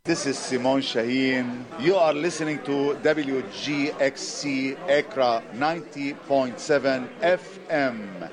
This is Simon Shaheen. You are listening to WGXC Accra 90.7 FM.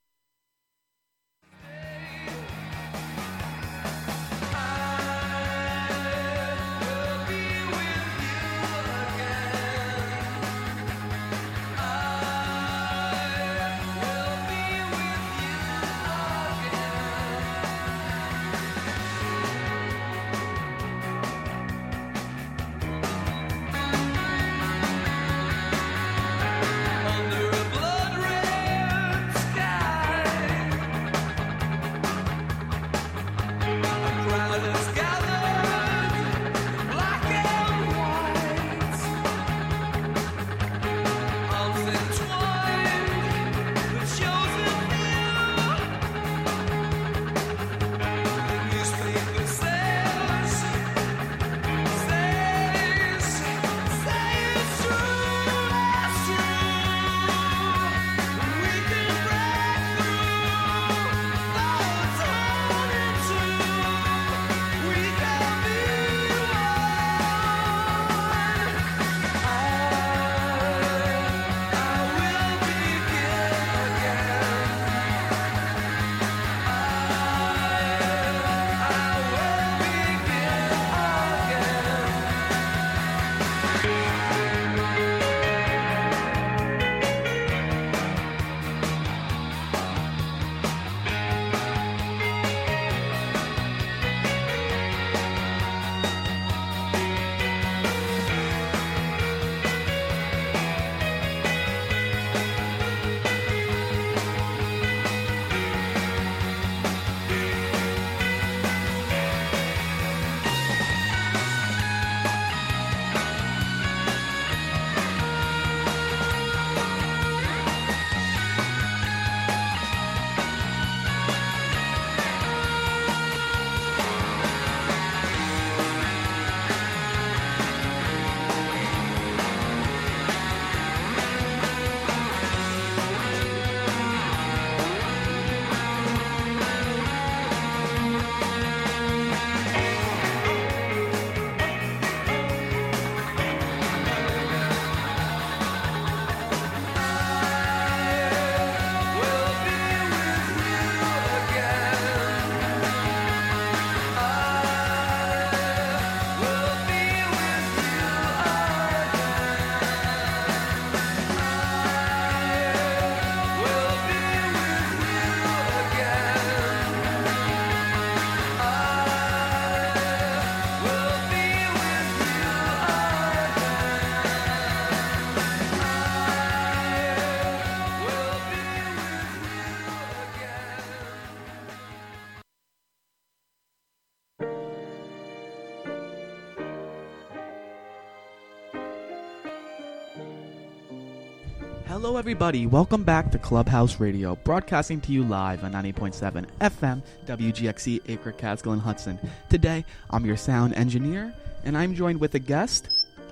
Hello everybody, welcome back to Clubhouse Radio, broadcasting to you live on 90.7 FM, WGXC, Acre, Catskill, and Hudson. Today, I'm your sound engineer, and I'm joined with a guest.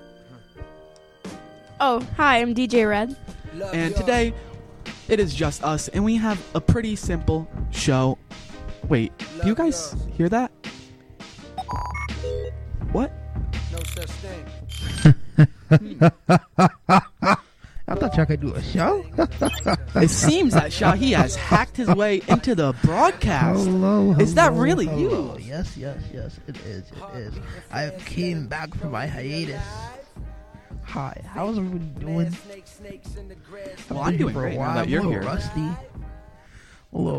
Oh, hi, I'm DJ Red. And today, it is just us, and we have a pretty simple show. Wait, do you guys hear that? What? No such thing. I thought y'all could do a show. It seems that Shahi has hacked his way into the broadcast. Hello, is that hello, really hello. you? Yes, it is. I came back from my hiatus. Hi, how's everybody doing? Well, I'm doing great now that you're I'm a here. little rusty. I'm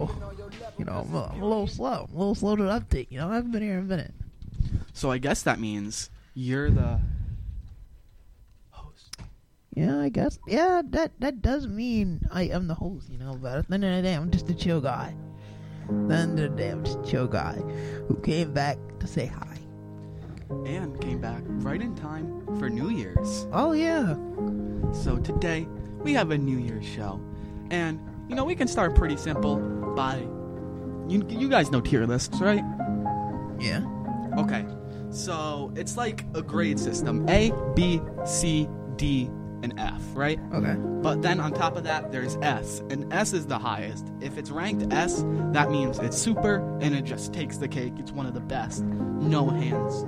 a little slow. I'm a little slow to update. I haven't been here in a minute. So I guess that means you're the host. Yeah, I guess. Yeah, that does mean I am the host, but at the end of the day, I'm just a chill guy. At the end of the day, I'm just a chill guy who came back to say hi. And came back right in time for New Year's. Oh, yeah. So today, we have a New Year's show. And, we can start pretty simple by... You guys know tier lists, right? Yeah. Okay. So, it's like a grade system. A, B, C, D, an F, right? Okay. But then on top of that, there's S, and S is the highest. If it's ranked S, that means it's super, and it just takes the cake. It's one of the best. No hands,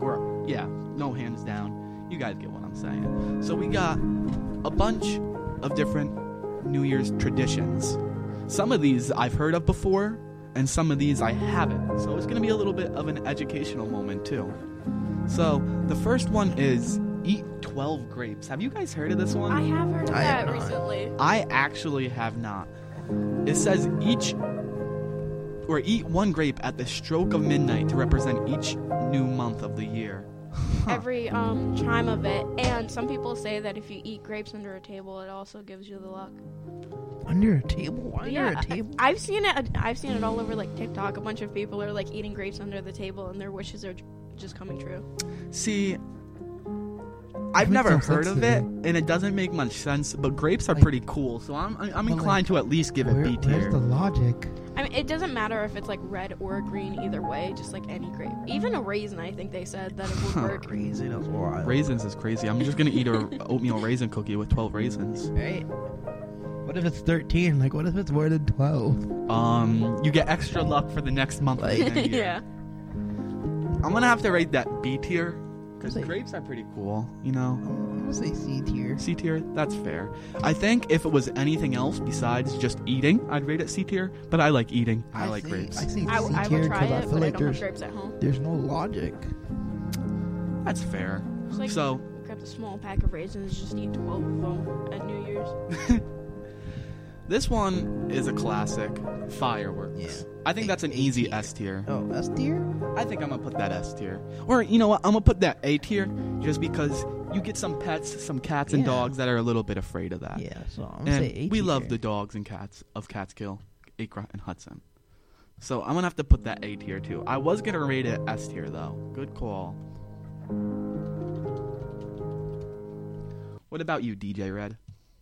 no hands down. You guys get what I'm saying. So we got a bunch of different New Year's traditions. Some of these I've heard of before, and some of these I haven't. So it's going to be a little bit of an educational moment too. So the first one is eat 12 grapes. Have you guys heard of this one? I have heard of I have that not. recently. I actually have not. It says eat one grape at the stroke of midnight to represent each new month of the year. Every chime of it. And some people say that if you eat grapes under a table, it also gives you the luck. Under a table? Why under a table? I've seen it all over like TikTok. A bunch of people are like eating grapes under the table, and their wishes are just coming true. See, I've makes never no heard sense of to it, me. and it doesn't make much sense. But grapes are Like- pretty cool, so I'm But, inclined to at least give it B tier. Where's the logic? I mean, it doesn't matter if it's like red or green either way, just like any grape. Even a raisin, I think they said that it would work. Crazy, that's wild. Raisins is crazy. I'm just gonna eat a oatmeal raisin cookie with 12 raisins. Right? What if it's 13? Like, what if it's more than 12? You get extra luck for the next month. Of the year. Yeah. I'm gonna have to rate that B tier because Say- grapes are pretty cool. You know, I'm gonna say C tier. C tier, that's fair. I think if it was anything else besides just eating, I'd rate it C tier. But I like eating. I like grapes. I say I C will tier try because I it, feel but I like don't have there's grapes at home. no logic. That's fair. It's like So grab a small pack of raisins, just eat 12 of them at New Year's. this one is a classic. Fireworks. Yeah. I think that's an A easy tier. S tier. Oh, S tier? I think I'm gonna put that S tier. Or you know what? I'm gonna put that A tier just because you get some pets, some cats and Yeah. dogs that are a little bit afraid of that. Yeah, so I'm gonna say A And tier. we love the dogs and cats of Catskill, Acra, and Hudson. So I'm gonna have to put that A tier too. I was gonna rate it S tier though. Good call. What about you, DJ Red?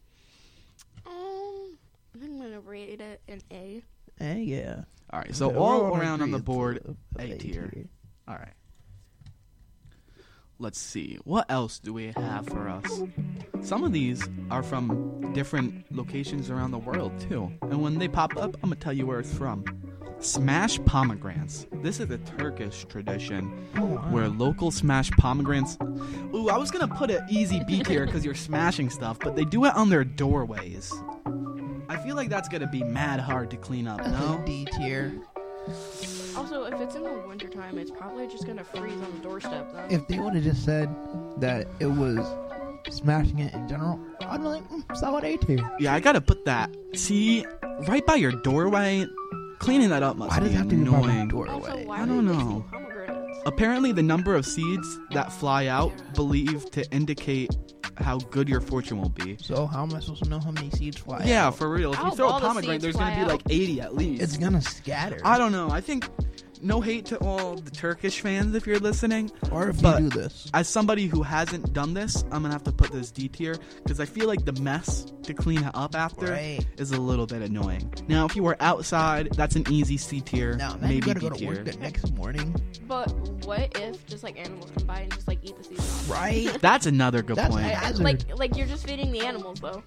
I think I'm gonna rate it an A. Yeah. All right, so Okay, we're all on around on the agreement board, of A tier. All right. Let's see. What else do we have for us? Some of these are from different locations around the world, too. And when they pop up, I'm going to tell you where it's from. Smash pomegranates. This is a Turkish tradition Oh, wow. where local smash pomegranates. Ooh, I was going to put an easy B tier because you're smashing stuff, but they do it on their doorways. I feel like that's going to be mad hard to clean up, That's no? a D tier. Also, if it's in the wintertime, it's probably just gonna freeze on the doorstep, though. If they would have just said that it was smashing it in general, I'd be like, solid A tier. Yeah, I gotta put that. See, right by your doorway, cleaning that up must Why does be it have to be by my annoying. Also, doorway? why I do don't they know. eat pomegranates? Apparently, the number of seeds that fly out believed to indicate how good your fortune will be. So how am I supposed to know how many seeds fly Yeah, out? for real. If you Oh, throw all a the pomegranate, seeds there's gonna fly be like out. 80 at least. It's gonna scatter. I don't know. I think no hate to all the Turkish fans if you're listening. Or if But- you do this. As somebody who hasn't done this, I'm gonna have to put this D tier because I feel like the mess to clean it up after Right. is a little bit annoying. Now, if you were outside, that's an easy C tier, Now, imagine you maybe gotta B go to tier. work the next morning. But what if just like animals come by and just like eat the seeds off? Right? That's another good That's point. a hazard. Like you're just feeding the animals though.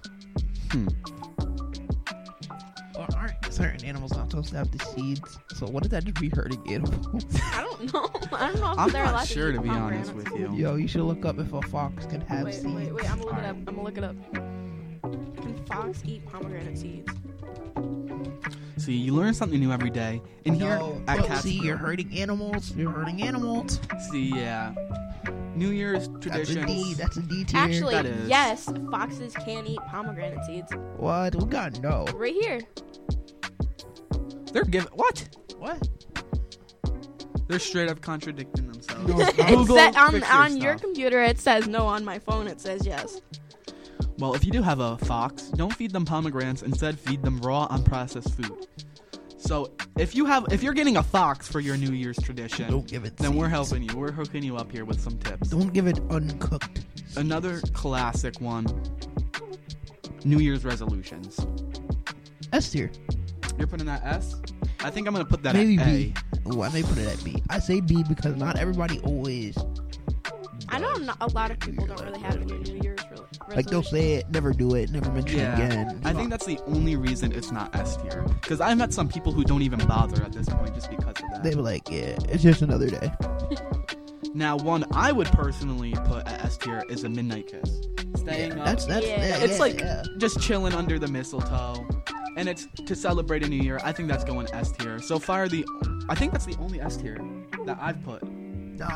Or aren't certain animals not supposed to have the seeds? So what if that just be hurting animals? I don't know. I don't know if I'm they're not allowed sure to to eat be honest pomegranates. with you. Yo, you should look up if a fox can have Wait, seeds. wait, I'm gonna look it Alright. up. I'm gonna look it up. Can fox eat pomegranate seeds? See, you learn something new every day. And here No, at but Catskill, see, you're hurting animals. You're hurting animals. see, yeah, New Year's That's a traditions. D. That's a D tier. Actually, That is. yes, foxes can eat pomegranate seeds. What? We gotta know. Right here. They're giving what? What? They're straight up contradicting themselves. No, it's not. It Google, said, fix on your stuff. computer it says no. On my phone it says yes. Well, if you do have a fox, don't feed them pomegranates. Instead, feed them raw, unprocessed food. So, if you're getting a fox for your New Year's tradition, Don't give it then we're seeds. helping you. We're hooking you up here with some tips. Don't give it uncooked. Another classic one: New Year's resolutions. S tier. You're putting that S? I think I'm gonna put that Maybe at B. A. Ooh, I may put it at B. I say B because not everybody always I know not, a lot of people don't really have any New Year's resolutions. Like they'll say it, never do it, never mention it again. I think that's the only reason it's not S tier. Because I've met some people who don't even bother at this point just because of that. They were like, yeah, it's just another day. Now, one I would personally put at S tier is a Midnight Kiss. Staying up. It's like just chilling under the mistletoe. And it's to celebrate a new year. I think that's going S tier. So far, I think that's the only S tier that I've put. No,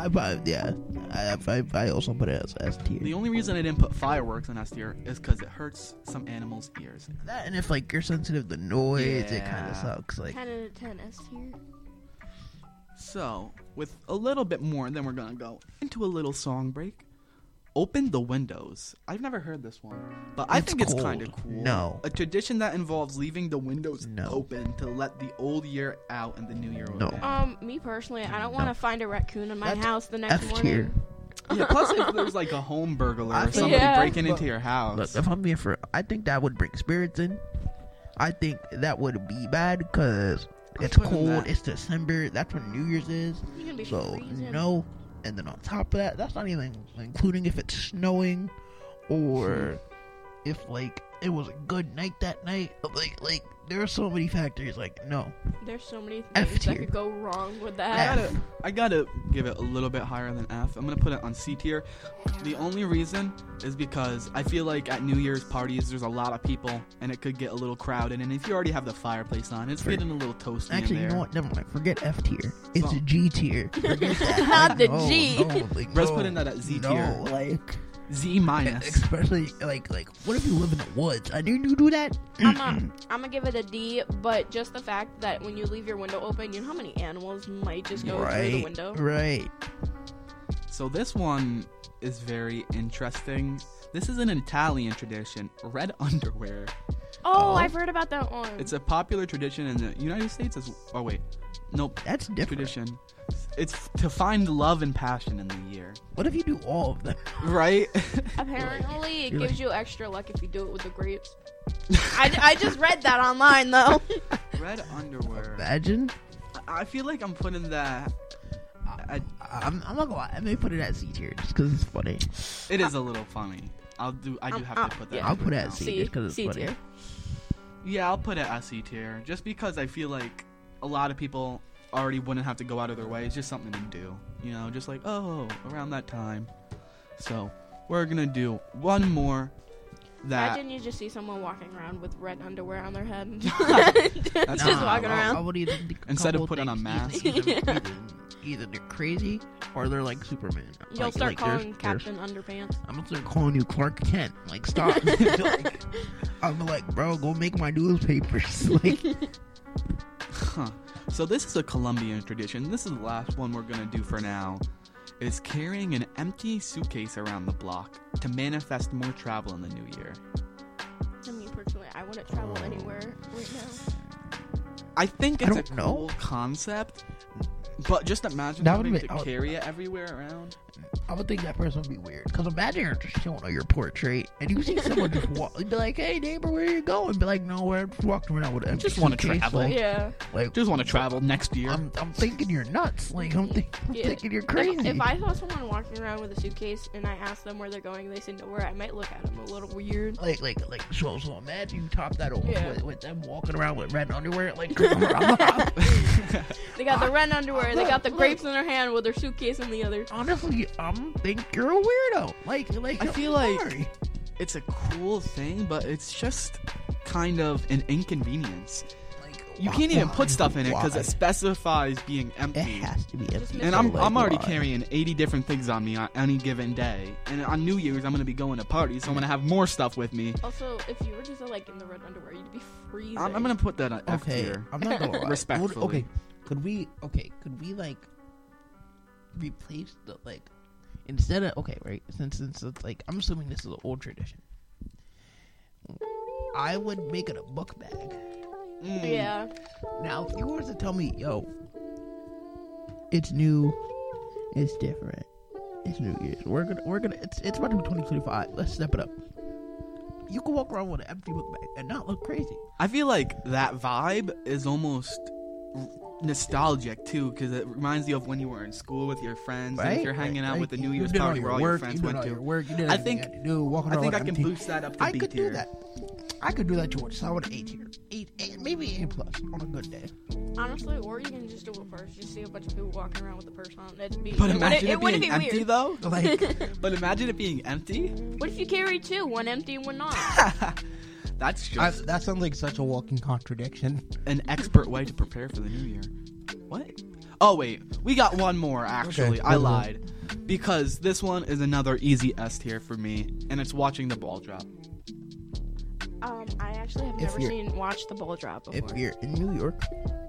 I also put it as S tier. The only reason I didn't put fireworks in S tier is because it hurts some animals' ears. That, and if like you're sensitive to noise, it kind of sucks. Like 10 out of 10 S tier. So, with a little bit more, then we're gonna go into a little song break. Open the windows. I've never heard this one, but I think it's kind of cool. No. A tradition that involves leaving the windows open to let the old year out and the new year in. Me personally, I don't want to find a raccoon in my house the next F morning. tier. Yeah, plus if there's like a home burglar or somebody breaking into your house. Look, if I'm being for, I think that would bring spirits in. I think that would be bad because it's cold. It's December. That's when New Year's is. So no. And then on top of that, that's not even including if it's snowing or if like it was a good night that night. Like there are so many factors. Like no, there's so many things that could go wrong with that. I gotta give it a little bit higher than F. I'm gonna put it on C tier. The only reason is because I feel like at New Year's parties there's a lot of people and it could get a little crowded. And if you already have the fireplace on, it's getting a little toasty. Actually, in there. You know what? Never mind. Forget F tier. It's a G tier. Forget that. Not the G. Let's put in that at Z tier. No, like Z minus. Especially like what if you live in the woods? I didn't do that. I'm gonna give it a D, but just the fact that when you leave your window open, you know how many animals might just go through the window. Right. So this one is very interesting. This is an Italian tradition, red underwear. Oh, I've heard about that one. It's a popular tradition in the United States. That's different. Tradition. It's to find love and passion in the year. What if you do all of them? Right? Apparently, it gives you extra luck if you do it with the grapes. I just read that online, though. Red underwear. Imagine. I feel like I'm putting that... I'm not gonna lie. I may put it at C tier just because it's funny. It is a little funny. I do have to put that. Yeah, I'll put it at C just because it's funny. Tier. Yeah, I'll put it at C tier just because I feel like a lot of people already wouldn't have to go out of their way. It's just something to do, you know, just like around that time. So we're gonna do one more. Imagine you just see someone walking around with red underwear on their head and just walking around. I would even think instead of putting on a mask. Either they're crazy or they're like Superman. You'll start calling Captain Underpants. I'm gonna start calling you Clark Kent. Like, stop. I'm like, bro, go make my newspapers. Like, So this is a Colombian tradition. This is the last one we're gonna do for now. Is carrying an empty suitcase around the block to manifest more travel in the new year. I mean, personally, I wouldn't travel anywhere right now. I think it's a cool concept, but just imagine having to carry it everywhere around. I would think that person would be weird. Because imagine you're just chilling on your porch, right? And you see someone just walk, be like, hey, neighbor, where are you going? Be like, nowhere. Just walking around with an empty just want to travel. Like, just want to travel next year. I'm thinking you're nuts. Like, I'm thinking you're crazy. If I saw someone walking around with a suitcase and I asked them where they're going, they said nowhere, I might look at them a little weird. So imagine you top that off with them walking around with red underwear. Like, come on. They got the red underwear. They got the grapes in their hand with their suitcase in the other. Honestly, think you're a weirdo. Like I feel like it's a cool thing, but it's just kind of an inconvenience. You can't even put stuff in it because it specifies being empty. It has to be empty. And I'm already carrying 80 different things on me on any given day. And on New Year's, I'm going to be going to parties, so I'm going to have more stuff with me. Also, if you were just like in the red underwear, you'd be freezing. I'm going to put that on F tier. I'm not going to lie. Respectfully. Okay. Could we like replace the like instead of right? Since it's like I'm assuming this is an old tradition. I would make it a book bag. Yeah. Now, if you were to tell me, yo, it's new, it's different, it's New Year's, we're gonna, it's about to be 2025. Let's step it up. You can walk around with an empty book bag and not look crazy. I feel like that vibe is almost nostalgic too, because it reminds you of when you were in school with your friends, and if you're hanging out with the New Year's did all party where all your friends went to. Work, you did I everything think you had to do, walking I around think I like can empty. boost that up to I B could tier. do that. I could do that, George. So I would A tier, maybe A plus on a good day. Honestly, or you can just do it first. Just see a bunch of people walking around with the purse on. That's B. But imagine it wouldn't being be empty weird. though. Like, But imagine it being empty. What if you carry two, one empty and one not? That's just That sounds like such a walking contradiction. an expert way to prepare for the new year. What? Oh wait, we got one more actually. Okay, I go lied. Because this one is another easy S tier for me, and it's watching the ball drop. I actually have If never watched the ball drop before. if you're in New York,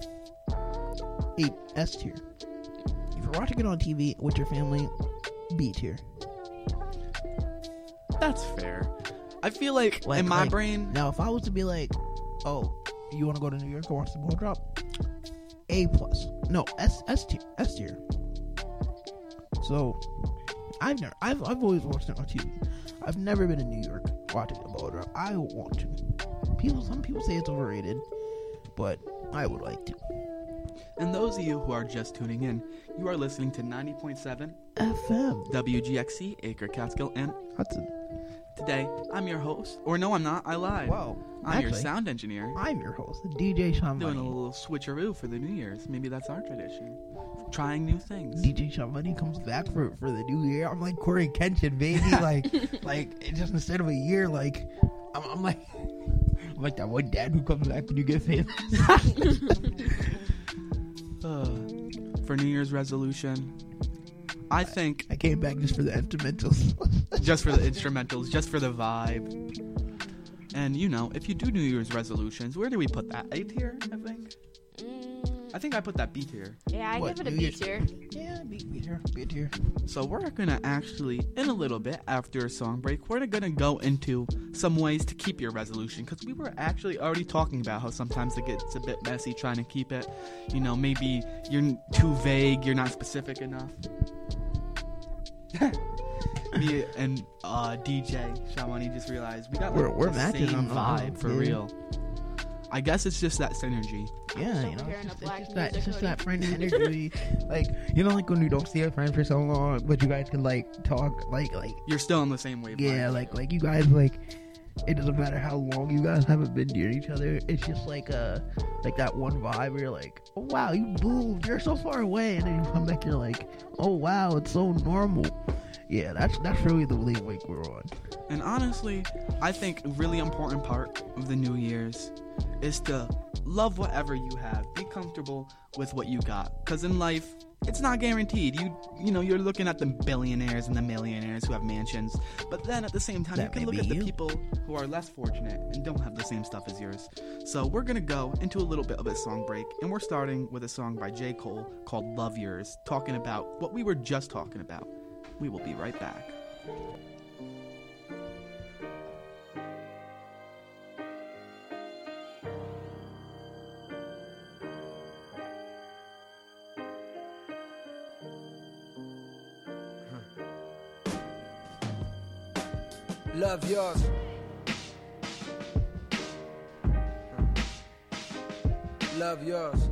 S tier. If you're watching it on TV with your family, B tier. That's fair. I feel like in my brain, Now, if I was to be like, oh, you want to go to New York and watch the ball drop? A plus. No, S tier. So, I've always watched it on TV. I've never been in New York watching the ball drop. I want to. Some people say it's overrated, but I would like to. and those of you who are just tuning in, you are listening to 90.7 FM. WGXC, Acre, Catskill, and Hudson. today I'm your host. Or no, I'm not. I lied. Wow. I'm your Actually, sound engineer. I'm your host, DJ Sean Doing a Money. little switcheroo for the New Year's. Maybe that's our tradition. Trying new things. DJ Sean Money comes back for the new year. I'm like Corey Kenshin, baby. like it just instead of a year, like I'm like that one dad who comes back when you get famous. For New Year's resolution, I think I came back just for the instrumentals. just for the instrumentals, just for the vibe. And you know, if you do New Year's resolutions, where do we put that? A tier, I think. I think I put that B tier. Yeah, I What, give it a New B Year's- tier. Yeah, B tier. So we're gonna actually, in a little bit after a song break, we're gonna go into some ways to keep your resolution, because we were actually already talking about how sometimes it gets a bit messy trying to keep it. You know, maybe you're too vague, you're not specific enough. Me and DJ Shamani just realized we got like, We're the matching same on vibe for yeah. real. I guess it's just that synergy. Yeah, you know, Comparing it's to black just music that hoodie. friend energy. Like, you know, like when you don't see a friend for so long, but you guys can like talk, like You're still on the same wavelength. yeah, like you guys like. It doesn't matter how long you guys haven't been near each other. It's just like that one vibe where you're like, oh wow, you moved, you're so far away, and then you come back, you're like, oh wow, it's so normal. Yeah, that's really the wavelength we're on. And honestly, I think a really important part of the New Year's is to love whatever you have. Be comfortable with what you got. Because in life, it's not guaranteed. You know, you're looking at the billionaires and the millionaires who have mansions. But then at the same time, That you can may look be at the you. people who are less fortunate and don't have the same stuff as yours. So we're going to go into a little bit of a song break. And we're starting with a song by J. Cole called Love Yours, talking about what we were just talking about. We will be right back. Love yours. Love yours.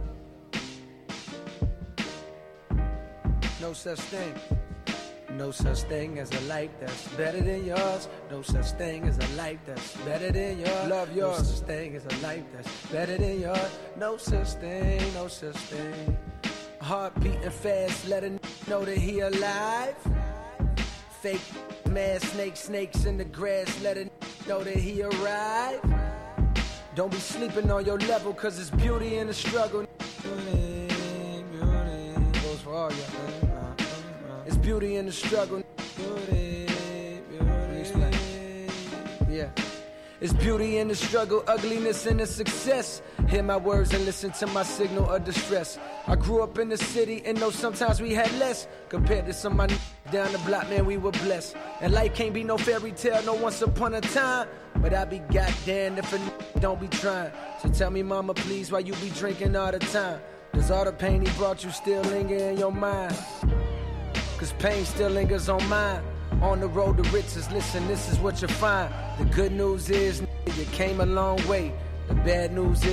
No such thing. No such thing as a life that's better than yours. No such thing as a life that's better than yours. Love yours. No such thing as a life that's better than yours. No such thing, no such thing. Heart beating fast, let a know that he alive. Fake mad snakes in the grass, let a know that he arrived. Don't be sleeping on your level, cause it's beauty in the struggle. Beauty, beauty. Goes for all y'all. It's beauty in the struggle. Beauty, beauty. Yeah. It's beauty in the struggle, ugliness in the success. Hear my words and listen to my signal of distress. I grew up in the city and know sometimes we had less. Compared to some of my down the block, man, we were blessed. And life can't be no fairy tale, no once upon a time. But I be goddamn if a don't be trying. So tell me, mama, please, why you be drinking all the time? Does all the pain he brought you still linger in your mind? Cause pain still lingers on mine. On the road to riches, listen, this is what you find. The good news is, you came a long way. The bad news is,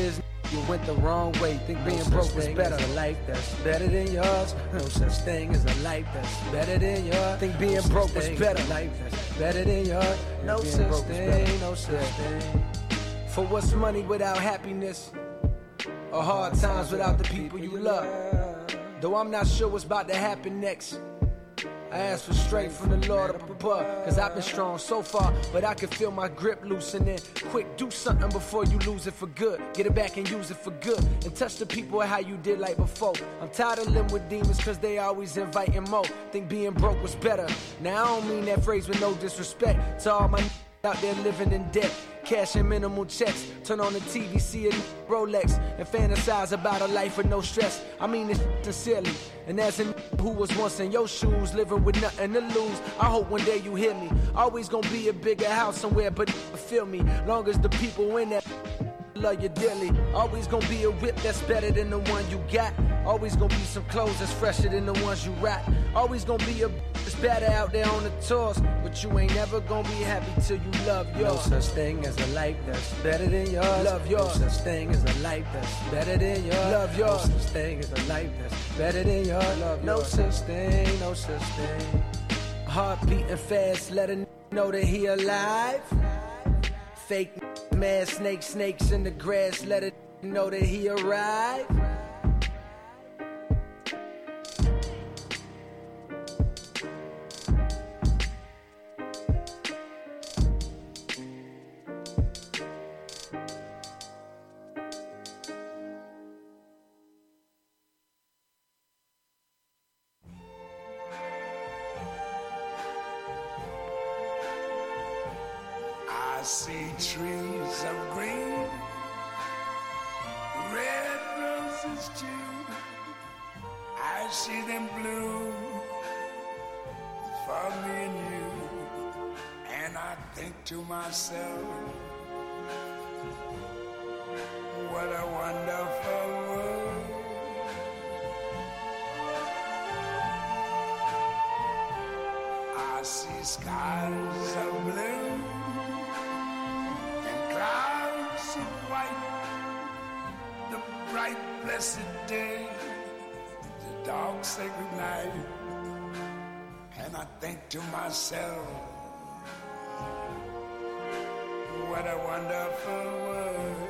You went the wrong way, think being broke was better. A life that's better than yours. No such thing as a life that's better than yours. Think being broke was better. A life that's better than yours. No such thing, no such thing. For what's money without happiness? Or hard times without the people you love? Though I'm not sure what's about to happen next, I ask for strength from the Lord up above. Cause I've been strong so far, but I can feel my grip loosening. Quick, do something before you lose it for good. Get it back and use it for good. And touch the people how you did like before. I'm tired of living with demons cause they always inviting more. Think being broke was better. Now I don't mean that phrase with no disrespect to all my out there living in debt. Cash and minimal checks. Turn on the TV, see a Rolex, and fantasize about a life with no stress. I mean this sincerely. And as a who was once in your shoes, living with nothing to lose, I hope one day you hear me. Always gonna be a bigger house somewhere, but feel me. Long as the people in that love you dearly. Always gonna be a whip that's better than the one you got. Always gonna be some clothes that's fresher than the ones you rock. Always gonna be a that's better out there on the tours, but you ain't never gonna be happy till you love yours. No such thing as a life that's better than yours. Love yours. No such thing as a life that's better than yours. Love yours. No such thing as a life that's better than yours. Love no such thing, no such thing. Heart beating fast, let a know that he alive. Fake mad snakes in the grass, let it know that he arrived. I see trees of green, red roses too. I see them bloom for me and you. And I think to myself, what a wonderful world. I see skies of blue, clouds of white, the bright blessed day, the dark sacred night. And I think to myself, what a wonderful world.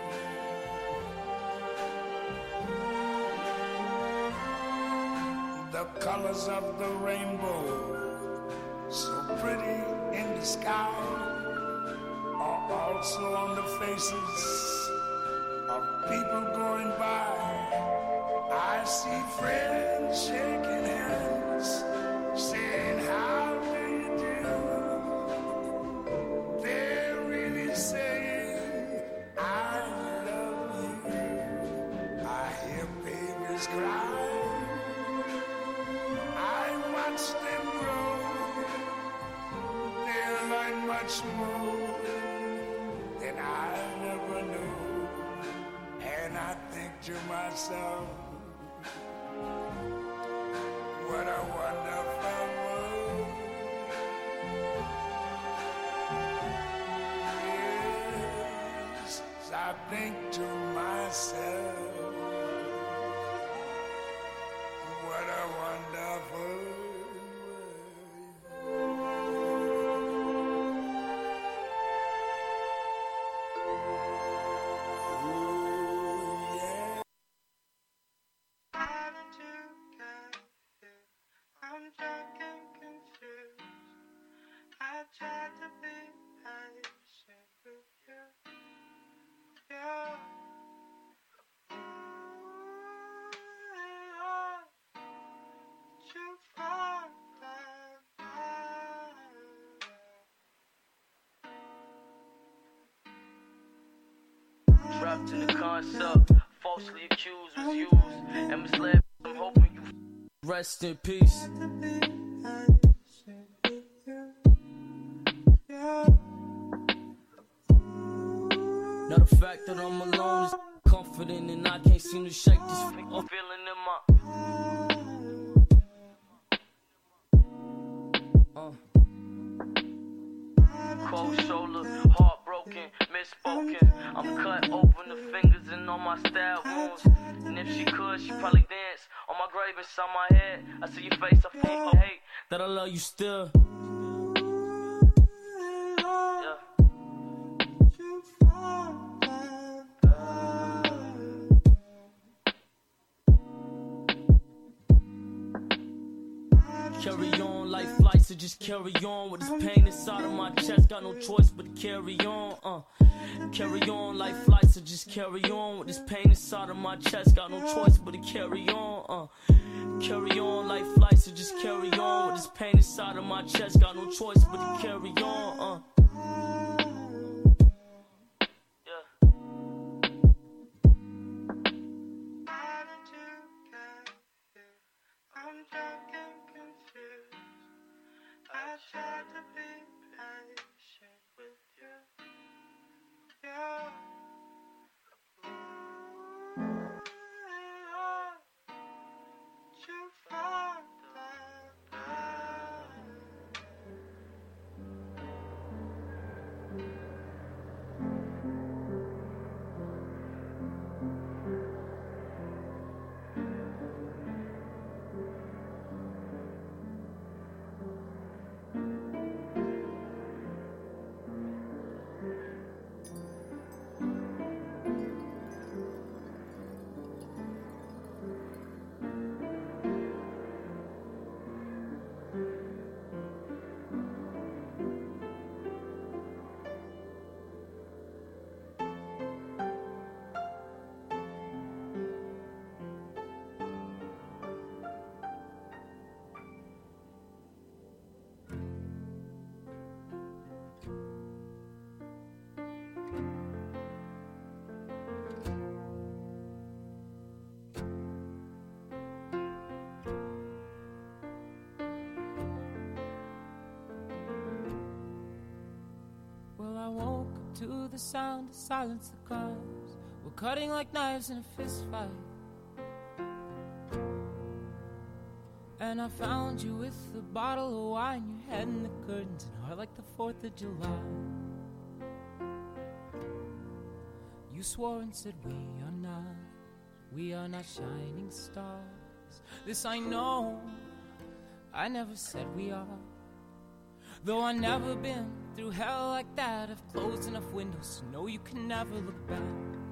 The colors of the rainbow, so pretty in the sky, are also on the faces of people going by. I see friends shaking hands, saying, how do you do? They're really saying, I love you. I hear babies cry, I watch them grow. They'll learn much more than I never knew. And I think to myself, what a wonderful world. Yes, I think to myself, what a wonderful world. Trapped to the concept, falsely accused, was used, and misled. I'm hoping you rest in peace. Now the fact that I'm alone is confident, and I can't seem to shake this feeling in my cold shoulder, heartbroken. misspoken. I'm cut open the fingers and on my stab wounds. And if she could, she'd probably dance on my grave inside my head. I see your face, I feel hate that I love you still. Yeah. Carry on, life flights, so just carry on. With this pain inside of my chest, got no choice but to carry on. Carry on, life flights, so just carry on. With this pain inside of my chest, got no choice but to carry on. Carry on, life flights, so just carry on. With this pain inside of my chest, got no choice but to carry on. I tried to be patient with you, yeah. You find to the sound of silence, the cars were cutting like knives in a fist fight. And I found you with a bottle of wine, your head in the curtains, and heart like the 4th of July. You swore and said we are not shining stars. This I know, I never said we are. Though I've never been through hell like that, I've closed enough windows to know you can never look back.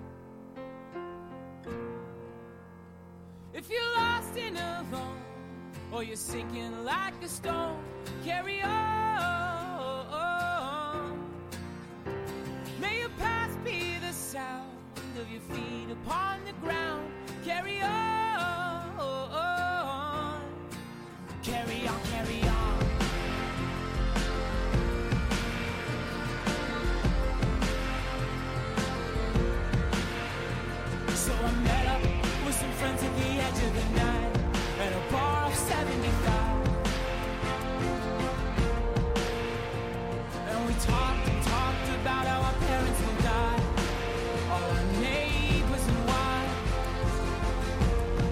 If you're lost and alone, or you're sinking like a stone, carry on. May your past be the sound of your feet upon the ground. Carry on. Carry on, carry on. So I met up with some friends at the edge of the night at a bar off 75. And we talked about how our parents will die, all our neighbors and wives.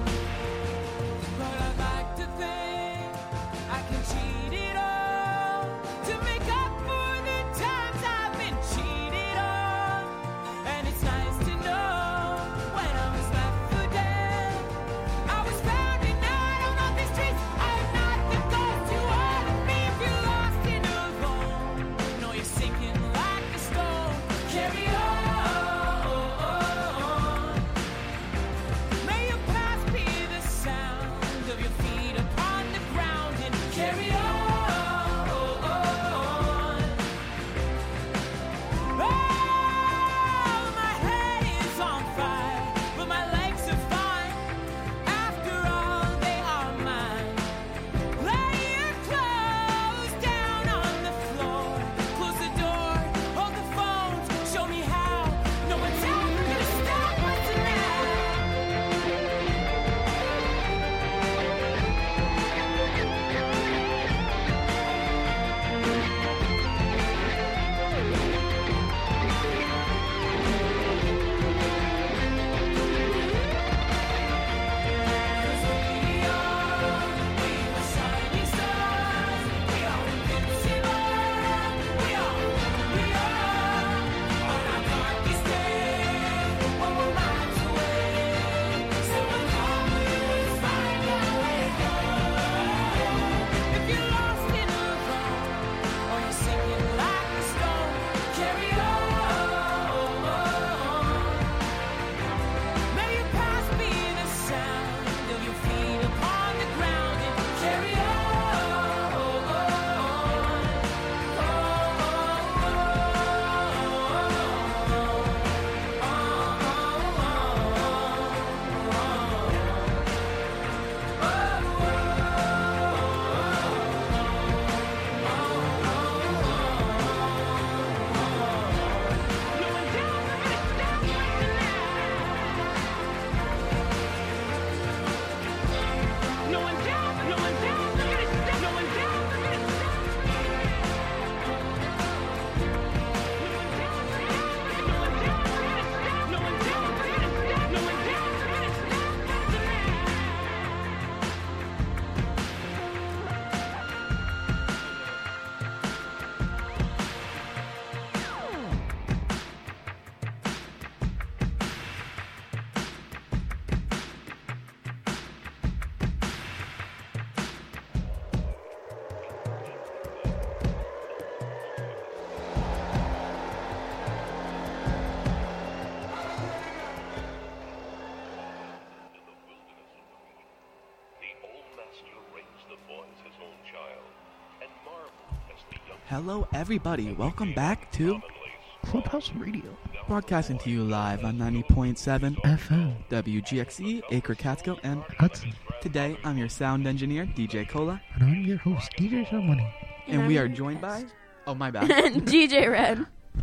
Hello, everybody. Welcome back to Clubhouse Radio. Broadcasting to you live on 90.7 FM. WGXE, Acre Catskill, and Hudson. today I'm your sound engineer, DJ Cola. And I'm your host, DJ Sharmoney. And we are joined by... Oh, my bad. DJ Red.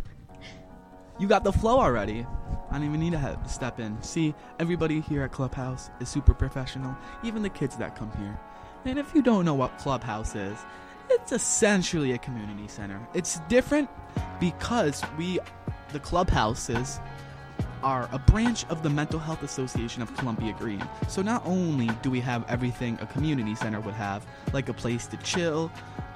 You got the flow already. I don't even need to step in. See, everybody here at Clubhouse is super professional, even the kids that come here. And if you don't know what Clubhouse is, it's essentially a community center. It's different because the clubhouses are a branch of the Mental Health Association of Columbia Green. So not only do we have everything a community center would have, like a place to chill,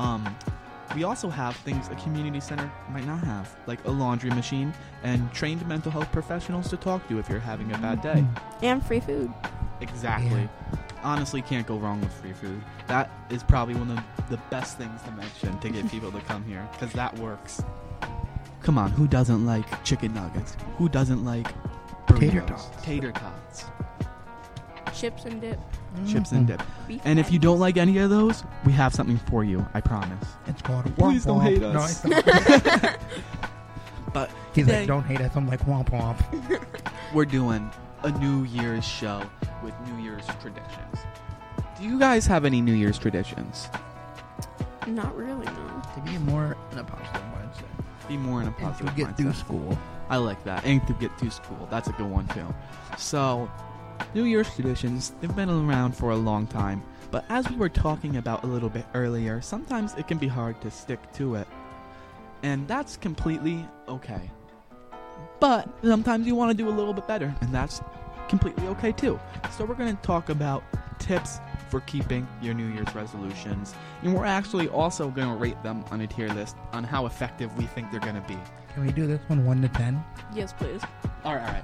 we also have things a community center might not have, like a laundry machine and trained mental health professionals to talk to if you're having a bad day. And free food. Exactly. Yeah. Honestly, can't go wrong with free food. That is probably one of the best things to mention to get people to come here, because that works. Come on, who doesn't like chicken nuggets? Who doesn't like burritos? Tater tots. Chips and dip. Chips and dip. Beef and if you don't like any of those, we have something for you, I promise. It's called Womp Please don't hate Womp. us. No, it's not. But he's today, like, don't hate us. I'm like, Womp Womp. We're doing a New Year's show with New Year's traditions. Do you guys have any New Year's traditions? Not really, no. To be more in a positive mindset. Be more in a positive mindset. And to get through school. I like that. And to get through school. That's a good one, too. So, New Year's traditions, they've been around for a long time. But as we were talking about a little bit earlier, sometimes it can be hard to stick to it. And that's completely okay. But sometimes you want to do a little bit better, and that's completely okay too. So we're going to talk about tips for keeping your New Year's resolutions, and we're actually also going to rate them on a tier list on how effective we think they're going to be. Can we do this one 1 to 10? Yes, please. All right.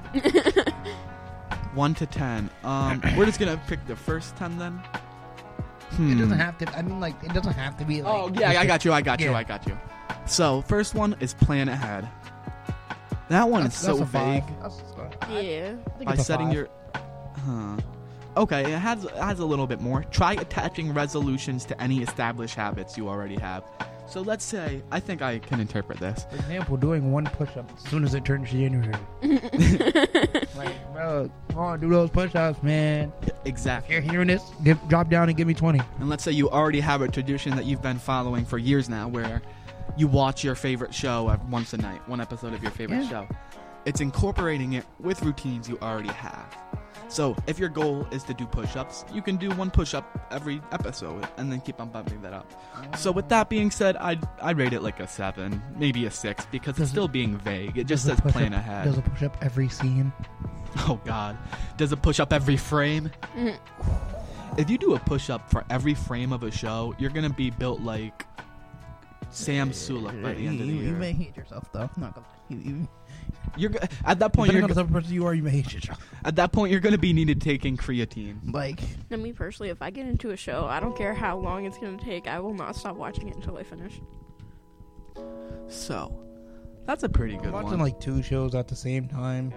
1 to 10. We're just going to pick the first 10 then. It doesn't have to. I mean, like, it doesn't have to be. Like, oh yeah, I got you. So first one is plan ahead. That one is so vague. Yeah. By setting your... Okay, it has a little bit more. Try attaching resolutions to any established habits you already have. So let's say, I think I can interpret this. For example, doing one push-up as soon as it turns January. Like, bro, come on, do those push-ups, man. Exactly. If you're hearing this, drop down and give me 20. And let's say you already have a tradition that you've been following for years now, where you watch your favorite show once a night, one episode of your favorite show. It's incorporating it with routines you already have. So if your goal is to do push-ups, you can do one push-up every episode and then keep on bumping that up. So with that being said, I'd rate it like a 7, maybe a 6, because it's still being vague. It just says plan ahead. Does a push-up every scene? Oh God. Does a push-up every frame? If you do a push-up for every frame of a show, you're going to be built like Sam Sulek by the end of the year. You may hate yourself, though. I'm not gonna. You're at that point. You're the type of person you are. You may hate yourself. At that point, you're going to be needed taking creatine. Like, now, me personally, if I get into a show, I don't care how long it's going to take. I will not stop watching it until I finish. So, that's a pretty good one. I'm watching like 2 shows at the same time.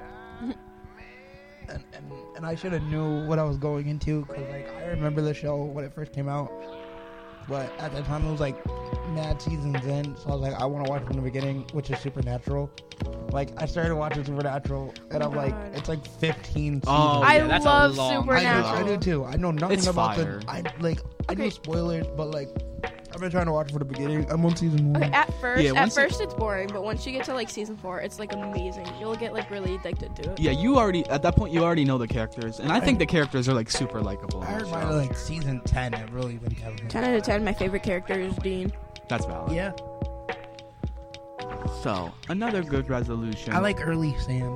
And I should have knew what I was going into, because like I remember the show when it first came out, but at the time it was like mad seasons in, so I was like, I want to watch from the beginning, which is Supernatural. Like, I started watching Supernatural, and I'm like, it's like 15 seasons. Oh, yeah, that's love a long Supernatural. I do too. I know nothing it's about fire. I know spoilers, but like, I've been trying to watch from the beginning. I'm on season 1. Okay, at first, Yeah, it's boring, but once you get to like season 4, it's like amazing. You'll get like really addicted to it. Yeah, at that point you already know the characters, and I think the characters are like super likable. I heard by like season 10, it really been telling me. 10 out of 10, my favorite character is Dean. That's valid. Yeah. So, another good resolution. I like early Sam.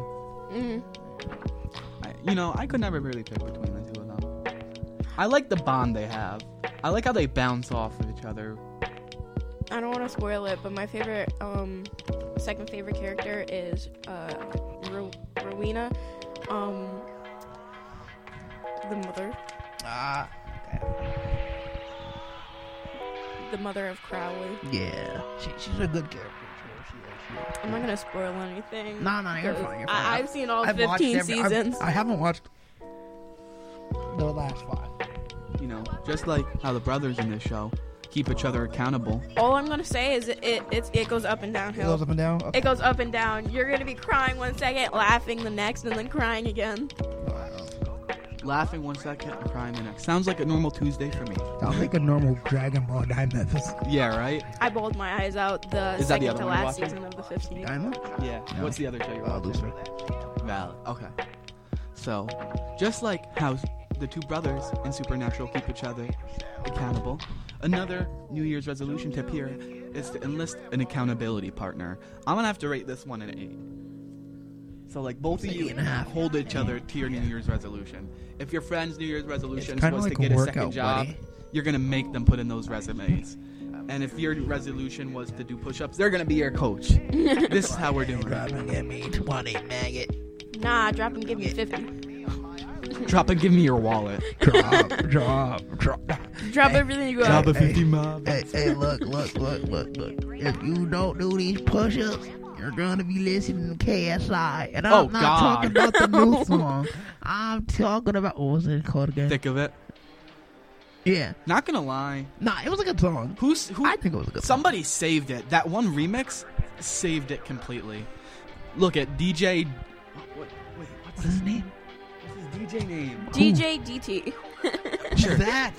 I could never really pick between the two of them. I like the bond they have. I like how they bounce off of each other. I don't want to spoil it, but my favorite, second favorite character is Rowena, the mother. Okay. The mother of Crowley. Yeah, she's a good character. I'm not gonna spoil anything. No, you're fine. I've seen all 15 seasons. I haven't watched the last 5. Just like how the brothers in this show keep each other accountable. All I'm gonna say is it goes up and downhill. It goes up and down? Okay. It goes up and down. You're gonna be crying one second, laughing the next, and then crying again. Laughing 1 second and crying the next. Sounds like a normal Tuesday for me. Sounds like a normal Dragon Ball Daima. Yeah, right? I bawled my eyes out the Is that the second other to one you're last watching? season of the 15th. Yeah. No. What's the other show you're watching? Lucifer. Valid. Okay. So, just like how the two brothers in Supernatural keep each other accountable, another New Year's resolution tip here is to enlist an accountability partner. I'm gonna have to rate this one an 8. So, like, both of you 8.5. hold each other to your New Year's resolution. If your friend's New Year's resolution kinda was like to get a a workout, second job, buddy. you're gonna make them put in those resumes. And if your resolution was to do push-ups, they're gonna be your coach. This is how we're doing Drop it. and give me 20 maggot. Nah, drop and give me 50. Drop and give me your wallet. Drop. Drop everything you got. Drop a 50 mob. Hey, look. If you don't do these push-ups, you're gonna be listening to KSI. And I'm not talking about the new song. I'm talking about, what was it called again? Thick of it. Yeah. Not gonna lie. Nah, it was a good song. Who? I think it was a good Somebody saved it. That one remix saved it completely. Look at DJ. What's his name? What's his DJ name? DJ DT. Sure. That.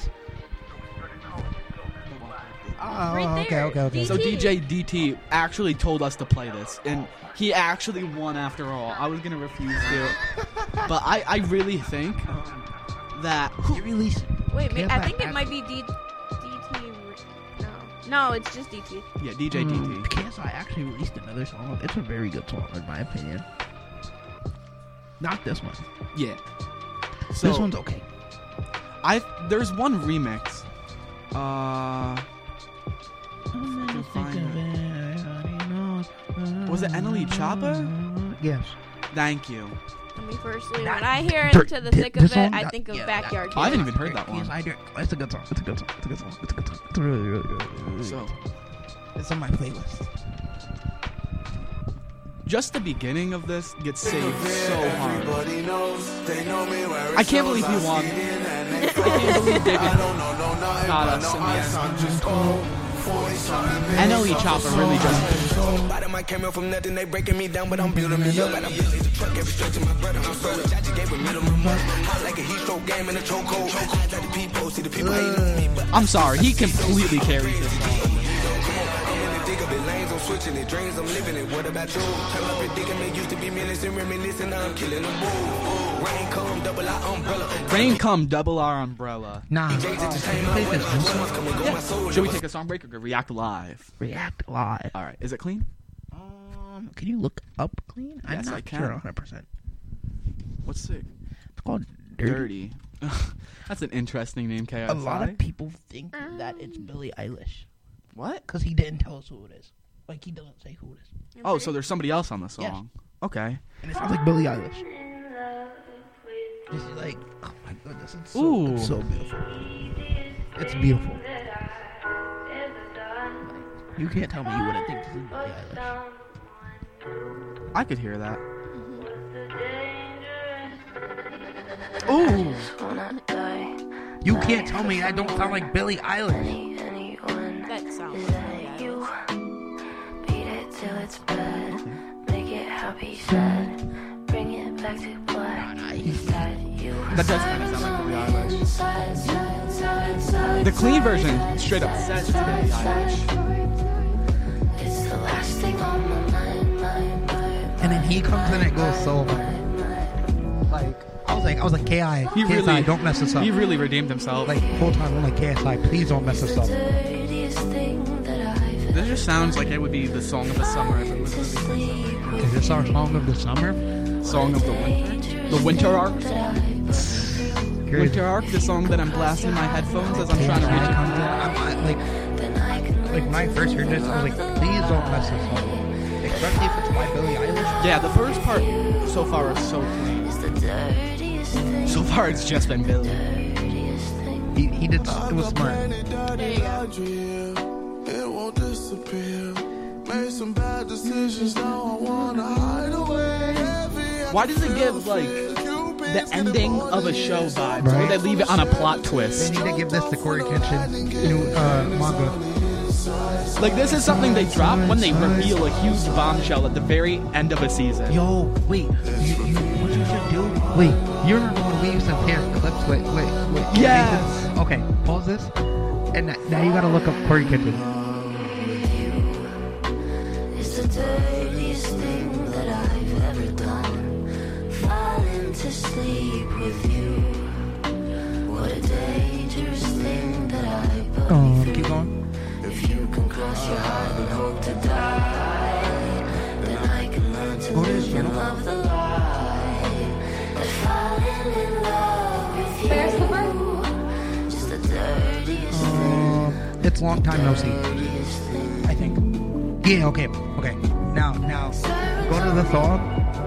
Oh, Right okay. there. So DT. DJ DT actually told us to play this, and he actually won after all. I was gonna refuse to, but I really think that He released. Wait, Can't I I think it act- might be DT. No, it's just DT. yeah, DJ DT. KSI actually released another song. It's a very good song, in my opinion. Not this one. Yeah. So This one's okay. there's one remix. Was it Enely Chopper? Yes. Thank you. I mean, firstly, when I hear into the thick of it, I think of Backyard I Kid. haven't even heard that one. It's a good song. It's a good song. It's really, really, really, really So, good. It's on my playlist. just the beginning of this gets saved so hard. Everybody knows, they know me where I can't believe he won. I can't believe David got us in the end. NLE Chopper really just. Bottom my camera from nothing, they breaking me down, but I'm building me up. And I'm building the truck every straight to my brother. I'm so rich, I just gave a minimum money. Hot like a heat stroke game in a chokehold. Eyes like the people, see the people hating on me, but I'm sorry, he completely carries this song. lanes, I'm switching it, dreams, I'm living it. What about you? Turn my predicament, used to be menacing, reminiscing, now I'm killing them. Rain come, double our umbrella. Rain come, double our umbrella. Nah. Yeah. Should we take a song break or react live? React live. All right. Is it clean? Can you look up clean? Yes, I'm not I can. sure 100%. What's it? It's called Dirty. That's an interesting name, KSI. A lot of people think that it's Billie Eilish. What? Because he didn't tell us who it is. Like, he doesn't say who it is. Oh, so there's somebody else on the song. Yes. Okay. And it sounds like Billie Eilish. It's like, oh my goodness, it's Ooh. so beautiful. It's beautiful. You can't tell me you wouldn't think this is Billie Eilish. I could hear that. Ooh. You can't tell me I don't sound like Billie Eilish. That sounds like Billie Eilish. Beat it till it's bad. Make it happy, sad. Bring it back to black. That does kind of sound like Billie Eilish. The clean version straight up says it's Billie Eilish. It's the last thing on my mind. And then he comes in and it goes so like I was like KI, He KSI, really don't mess this up. He really redeemed himself. Like whole time I'm like KSI, please don't mess this up. This just sounds like it would be the song of the summer if it was a movie. Is this our song of the summer? Song of the winter? The Winter Arc song? Winter Arc, the song that I'm blasting in my headphones as I'm trying to reach it. Like when I first heard this, I was like, please don't mess this up. Especially if it's by Billie Eilish. Yeah, the first part so far is so clean. So far it's just been Billie. He did, it was smart. It won't disappear. Made some bad decisions, now I wanna hide away. Why does it give like the ending of a show vibe, Right. where they leave it on a plot twist. They need to give this to Corey Kenshin new manga. Like, this is something they drop when they reveal a huge bombshell at the very end of a season. Yo, wait, what you should do? Wait, you remember when we used to pair clips? Wait. Yes. Okay, pause this, and now you gotta look up Corey Kenshin. It's the dirtiest thing that I've ever done. Falling to sleep with you. What a dangerous thing that I put me through. Keep going. If you can cross your heart and hope to die, then I can learn to live and love the lie. That falling in love with you, just the dirtiest thing. It's long time no see. I think. Yeah. Okay. Now, go to the song.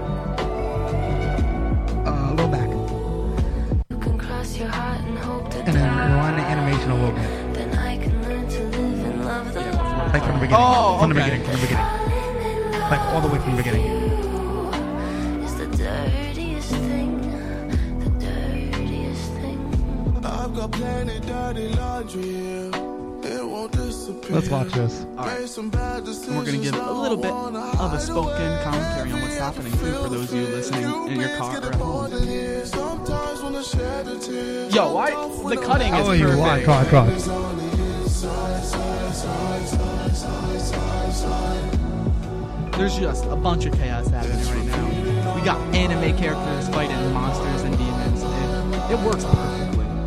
A little back. You can cross your heart and hope to And then rewind the animation a little bit. then I can learn to live and love the lie. Like from the beginning. Oh, From the okay. beginning. Like all the way from the beginning. It's the dirtiest thing, the dirtiest thing. I've got plenty dirty laundry here. It won't disappear. Let's watch this. Made some bad decisions. We're going to give a little bit of a spoken commentary on what's happening, too, for those of you listening in your car or at home. Sometimes when I shed a tear. Yo, why? The cutting is perfect. Come on. There's just a bunch of chaos happening right now. We got anime characters fighting monsters and demons. It works perfectly.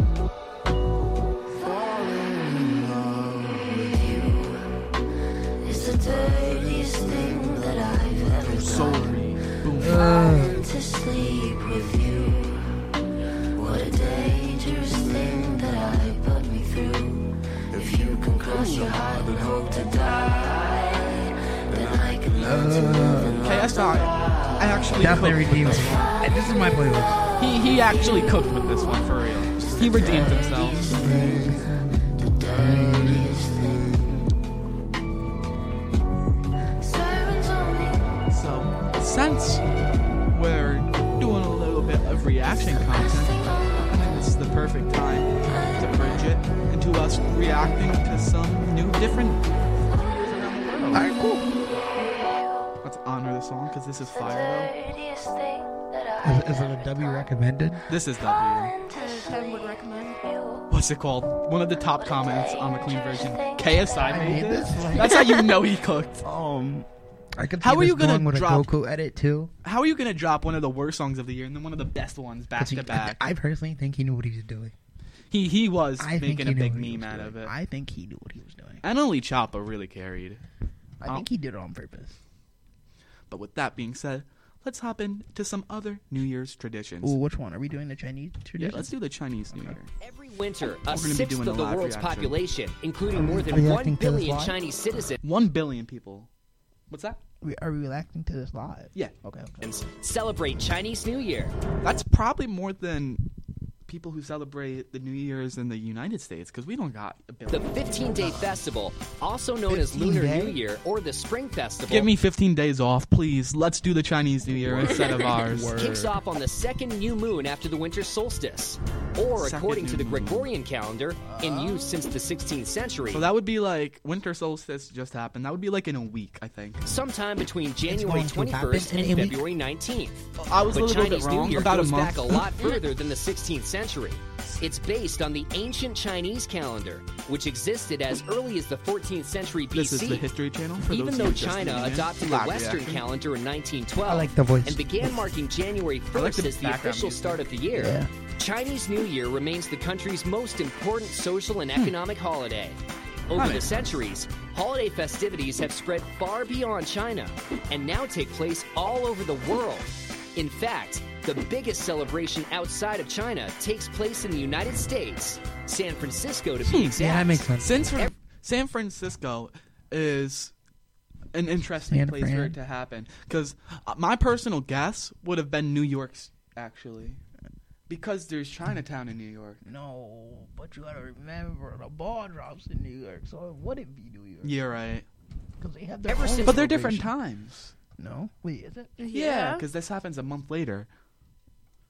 It's the dirtiest thing that I've ever Soulry. Boom. Falling to sleep with you. What a dangerous thing that I put me through. If you can cross your heart and hope to die, then I can learn to live and love KSI, I actually Definitely cooked with redeems. this one. And this is my playlist. He actually cooked with this one, for real. He redeemed himself. So, since we're doing a little bit of reaction content, I think this is the perfect time to bridge it into us reacting to some new, different. Alright, cool. Let's honor the song because this is fire, Is it a W recommended? This is W. 10 would recommend. What's it called? One of the top comments on the clean version. KSI made this. That's how you know he cooked. I could How see are you this gonna going with drop a Goku edit too? How are you gonna drop one of the worst songs of the year and then one of the best ones back to back? I personally think he knew what he was doing. He was I think making he a knew big what he meme was out doing. of it. I think he knew what he was doing. And only Choppa really carried. I think he did it on purpose. But with that being said, let's hop into some other New Year's traditions. Ooh, which one? Are we doing the Chinese tradition? Yeah, let's do the Chinese New Year. Every winter, We're a gonna be sixth doing of the a live world's reaction. population, including more Are than you 1 reacting to this billion live? Chinese citizens, 1 billion people. What's that? Are we reacting to this live? Yeah. Okay. celebrate Chinese New Year. That's probably more than people who celebrate the New Year's in the United States, because we don't got a The billion. 15-day festival, also known as 15 Lunar day? New Year or the Spring Festival, Give me 15 days off, please. Let's do the Chinese New Year instead of ours. kicks off on the second new moon after the winter solstice, or Second according to new the moon. Gregorian calendar, in use since the 16th century. So that would be like winter solstice just happened. That would be like in a week, I think. Sometime between January going to happen 21st in and a week? February 19th. I was a But little bit Chinese New wrong. Year About a goes month. back a lot further than the 16th century. It's based on the ancient Chinese calendar, which existed as early as the 14th century BC. This is the History Channel. For Even those though of you just China tuning in. adopted the Live Western reaction. calendar in 1912 I like the voice. and began marking January I like 1st the as the background official music. start of the year, Yeah. Chinese New Year remains the country's most important social and economic holiday. Over the Nice. centuries, holiday festivities have spread far beyond China and now take place all over the world. In fact, the biggest celebration outside of China takes place in the United States, San Francisco to be exact. Yeah, that makes sense. San Francisco is an interesting San place for Fran. it to happen. Because my personal guess would have been New York's, actually. Because there's Chinatown in New York. No, but you gotta remember the ball drops in New York, so it wouldn't be New York. You're right. Because they have their Ever own since- But they're different celebration. times. No? Wait, is it? Yeah, because this happens a month later.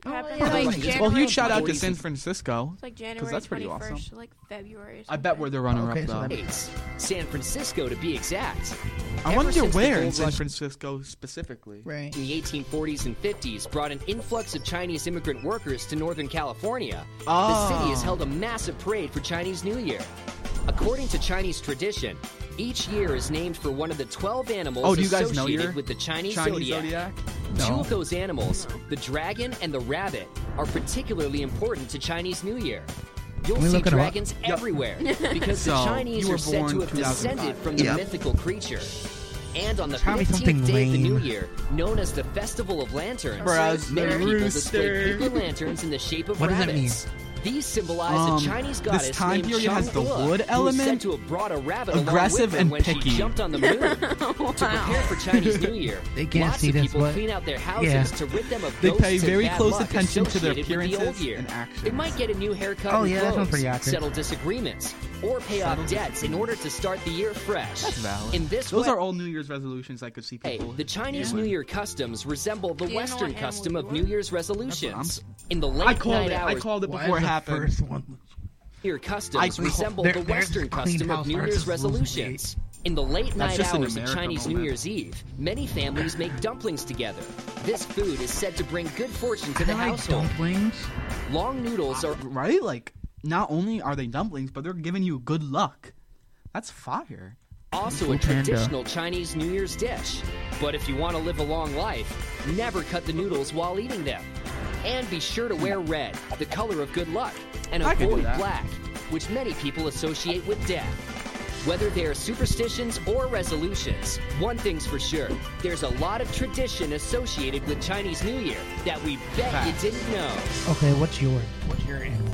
happens yeah, like right. January. Well, huge shout out to 40s. San Francisco. It's like January 21st that's pretty awesome. to like February. Or I bet we're the runner-up Okay, so though. that- States, San Francisco to be exact. I Ever wonder since the where gold in San rush Francisco specifically. Right. in the 1840s and 50s brought an influx of Chinese immigrant workers to Northern California. Oh. The city has held a massive parade for Chinese New Year. According to Chinese tradition, each year is named for one of the 12 animals Oh, do you guys know associated your with the Chinese Chinese zodiac. zodiac? Two of those animals, the dragon and the rabbit, are particularly important to Chinese New Year. You'll Can we see look it up? dragons everywhere because So, the Chinese you were are said to born have 2005. descended from the Yep. mythical creature. And on the Tell me 15th something day of the New lame. Year, known as the Festival of Lanterns, Bros, the many people display rooster. paper lanterns in the shape of What does that rabbits. These symbolize a Chinese this goddess time named period has the Chang'e, wood who is element, said to have brought a rabbit aggressive along with her and when picky. she jumped on the moon. To prepare for Chinese New Year, They can't lots see of this, people but- clean out their houses yeah. to rid them of They ghosts pay and very bad close luck attention to their associated with the old appearances year. and actions. They might get a new haircut Oh, and yeah, that sounds clothes, pretty accurate. settle disagreements, or pay off debts in order to start the year fresh. That's valid. In this Those way, are all New Year's resolutions I could see Hey, people. the Chinese New Year customs resemble the Do you know Western what custom animal of you New Year's resolutions. In the I late called night it. I hours, called it Why before it is the happened. first one? New Year customs I- resemble There- the there's Western clean custom of house New Year's versus rules resolutions. In the late night just in hours of America, Chinese New Roman. Year's Eve, many families make dumplings together. This food is said to bring good fortune to the I like household. dumplings. Long noodles are Right? Like, not only are they dumplings, but they're giving you good luck. That's fire. also a Food Panda. traditional Chinese New Year's dish. But if you want to live a long life, never cut the noodles while eating them. And be sure to wear red, the color of good luck, and I can do avoid that. black, which many people associate with death. Whether they are superstitions or resolutions, one thing's for sure, there's a lot of tradition associated with Chinese New Year that we bet you didn't know. Okay, what's your animal?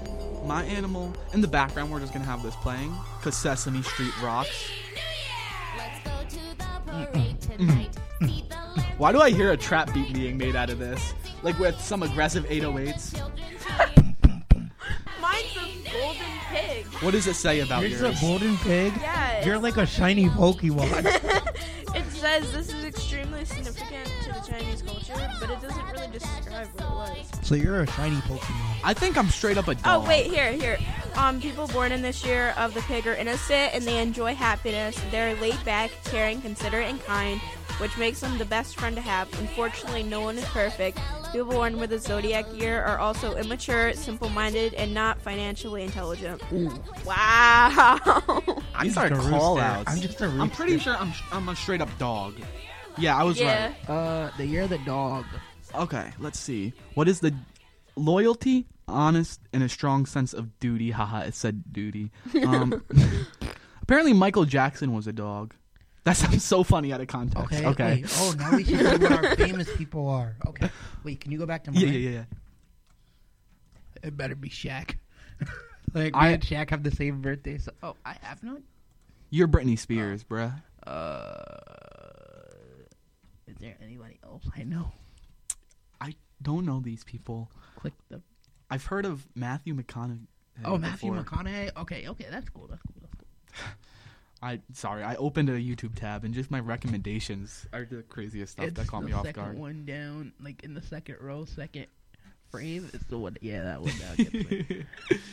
My animal, in the background, we're just going to have this playing, because Sesame Street rocks. Why do I hear a trap beat being made out of this? Like with some aggressive 808s? Mine's a golden pig. What does it say about Yours is yours? a golden pig? Yeah. You're like a shiny Pokemon. It says this is extremely significant to the Chinese culture, but it doesn't really describe what it was. So you're a shiny Pokemon. I think I'm straight up a dog. Oh wait, here. People born in this year of the pig are innocent and they enjoy happiness. They're laid back, caring, considerate, and kind, which makes them the best friend to have. Unfortunately, no one is perfect. People born with a zodiac year are also immature, simple-minded, and not financially intelligent. Wow. These just are a rooster. call outs. I'm just a I'm pretty rooster. sure I'm a straight up dog. Yeah, I was Yeah. right. The year of the dog. Okay, let's see. What is the loyalty, honest, and a strong sense of duty? Haha, it said duty. Apparently, Michael Jackson was a dog. That sounds so funny out of context. Okay. Wait. Oh, now we should see what our famous people are. Okay. Wait, can you go back to mine? Yeah. It better be Shaq. Like, me I- and Shaq have the same birthday, so... Oh, I have none? You're Britney Spears, bruh. Is there anybody else I know? I don't know these people. Click the... I've heard of Matthew McConaughey. Oh, Matthew before. McConaughey? Okay, that's cool. I opened a YouTube tab and just my recommendations are the craziest stuff that caught me off guard. The second one down, like in the second row, second frame. It's the one. Yeah, that one. That gets me.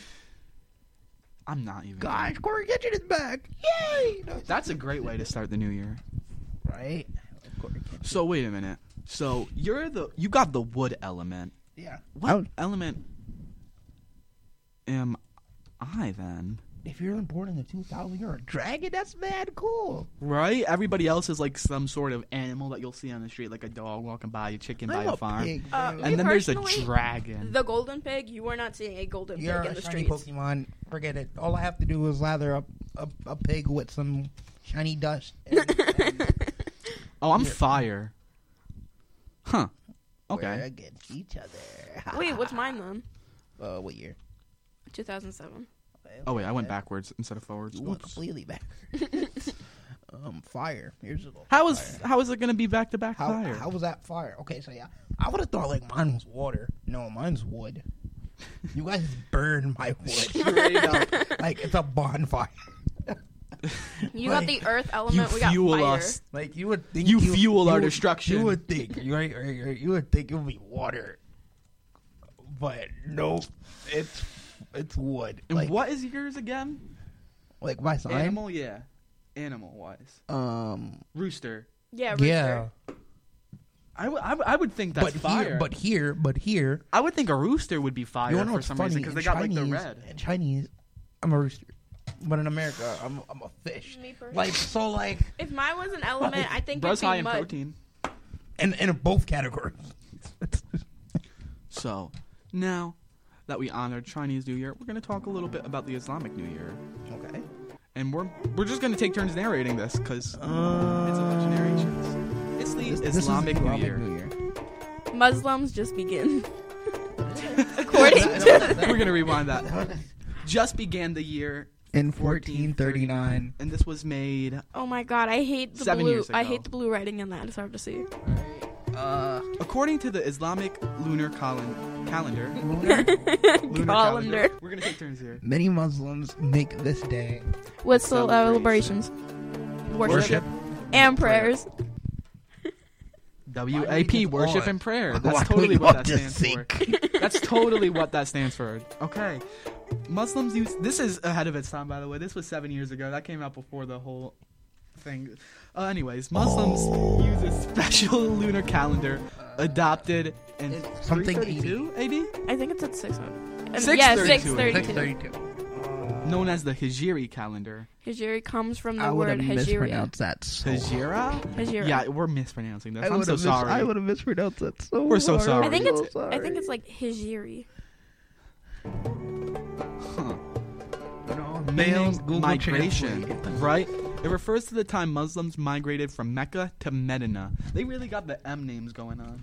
I'm not even. Guys, Corey Kitchen is back! Yay! No, That's a great way to start the new year. right? Corey Kitchen. So wait a minute. So you got the wood element. Yeah. What element am I then? If you're born in the 2000s, you're a dragon. That's mad cool. Right? Everybody else is like some sort of animal that you'll see on the street, like a dog walking by, a chicken by I'm a a farm. pig, And then there's a dragon. The golden pig, you are not seeing a golden You're pig in a the shiny streets. Pokemon. Forget it. All I have to do is lather up a pig with some shiny dust. Oh, I'm fire. Huh. Okay. We're against each other. Wait, what's mine then? What year? 2007. Oh wait, I went backwards instead of forwards. You went Whoops. completely back. Fire. Here's a little. How fire. is it gonna be back to back fire? How was that fire? Okay, so yeah, I would have thought like mine was water. No, mine's wood. You guys burn my wood. Straight up. Like it's a bonfire. You got the earth element, You we got fuel fire. us. Like you would think You fuel our would- destruction. You would think, right? You would think it would be water. but no, it's wood. And Like, what is yours again? like my sign? Animal, yeah. Animal-wise. Rooster. Yeah, rooster. Yeah. I would think that's fire. But here, I would think a rooster would be fire you wanna know for what's some funny? reason because In they got like the Chinese- red. In Chinese, I'm a rooster, but in America, I'm a fish. Me personally. Like so, like If mine was an element, I think Bro's it'd high be in mud. protein. and in both categories. So, now that we honored Chinese New Year, we're going to talk a little bit about the Islamic New Year. Okay. And we're just going to take turns narrating this because it's a bunch of narrations. It's the Islamic New Year. Muslims just begin. According to We're going to rewind that. Just began the year In 1439. and this was made Oh my god, I hate the 7 blue. years ago. I hate the blue writing in that. It's hard to see. according to the Islamic lunar calendar. Calendar. We're going to take turns here. Many Muslims make this day What's the celebrations? Worship. And prayers. WAP, worship and prayer. Why That's do totally we what want that to stands for. That's totally what that stands for. Okay. Muslims use... This is ahead of its time, by the way. This was 7 years ago. That came out before the whole thing. Anyways, Muslims use a special lunar calendar adopted in something 332 AD? I think it's at 600. 632. Yeah, 632. Known as the Hijri calendar. Hijri comes from the I would word have Hijira. mispronounced that. So Hijira? Hijira. Yeah, we're mispronouncing this. I I'm so sorry. I would have mispronounced that. So We're so sorry. I think So it's sorry. like Hijiri. Huh. No, Meaning males, Google migration, Translate. right? It refers to the time Muslims migrated from Mecca to Medina. They really got the M names going on.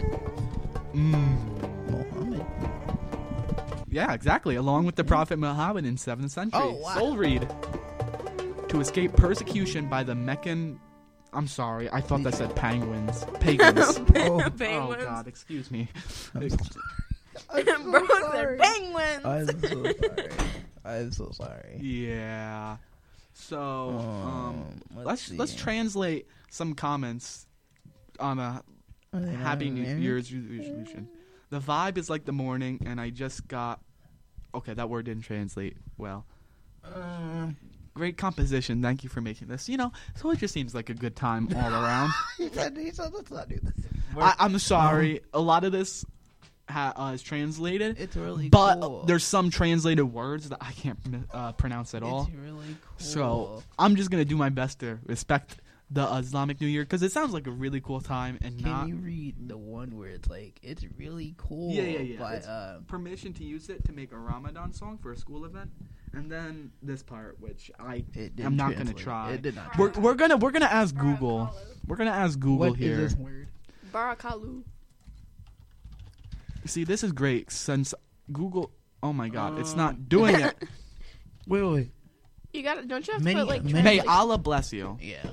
Muhammad. Yeah, exactly. Along with the Prophet Muhammad in 7th century. Oh, wow. Soul read. To escape persecution by the Meccan... I'm sorry. I thought that said penguins. Pagans. Oh, Penguins. God. Excuse me. Bro said penguins. I'm so sorry. I'm so sorry. Yeah. So, let's let's see. translate some comments on a Happy New Year's resolution. The vibe is like the morning, and I just got... Okay, that word didn't translate well. Great composition. Thank you for making this. You know, so it just seems like a good time all around. He said, let's not do this. I'm sorry. A lot of this is translated. It's really but cool. there's some translated words that I can't pronounce at all. It's really cool. So I'm just going to do my best to respect the Islamic New Year because it sounds like a really cool time and Can not... you read the one where it's like, it's really cool? Yeah. But, It's permission to use it to make a Ramadan song for a school event. And then this part, which I'm not going to try. It did not. We're gonna ask Google. We're gonna ask Google What here. is this word? Barakalu. See, this is great since Google. Oh my God, it's not doing it. Wait. You got it. Don't you have to Many- put like many- May translation? Allah bless you. Yeah.